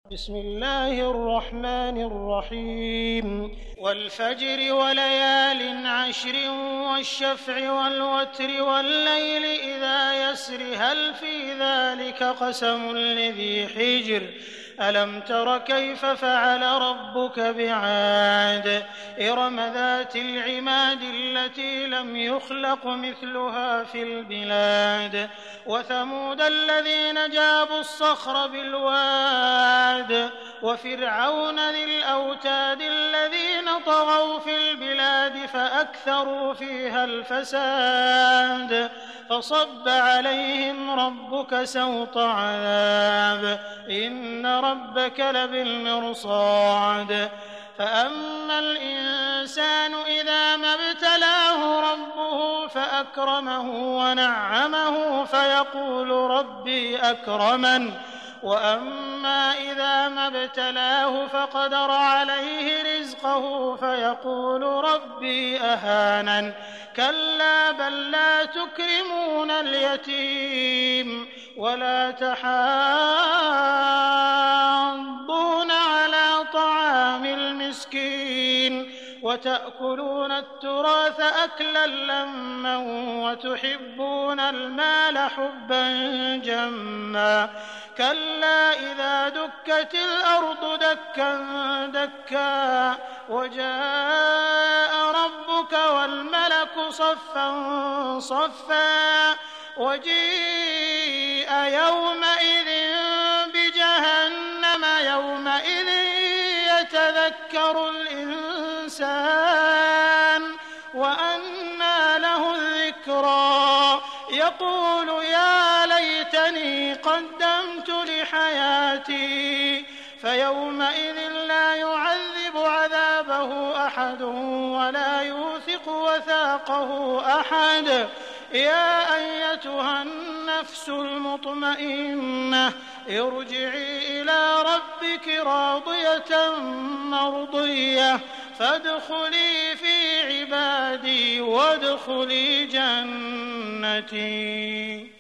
بسم الله الرحمن الرحيم والفجر وليال عشر والشفع والوتر والليل إذا يسر هل في ذلك قسم لذي حجر ألم تر كيف فعل ربك بعاد إرم ذات العماد التي لم يخلق مثلها في البلاد وثمود الذين جابوا الصخر بالواد وفرعون ذي الأوتاد الذين طغوا في البلاد فأكثروا فيها الفساد فصب عليهم ربك سوط عذاب إن ربك لبالمرصاد فأما الإنسان إذا ما ابتلاه ربه فأكرمه ونعمه فيقول ربي أكرمن وأما إذا ما ابتلاه فقدر عليه رزقه فيقول ربي أهانن كلا بل لا تكرمون اليتيم ولا تحاضون على طعام المسكين وتأكلون التراث أكلا لما وتحبون المال حبا جما كلا إذا دكت الأرض دكا دكا وجاء ربك والملك صفا صفا وجيء يومئذ بجهنم يومئذ يتذكر الإنسان وأنى له الذكرى يقول يا ليتني قدمت لحياتي فيومئذ لا يعذب عذابه أحد ولا يوثق وثاقه أحد يا أيتها النفس المطمئنة ارجعي إلى ربك راضية مرضية فادخلي في عبادي وادخلي جنتي.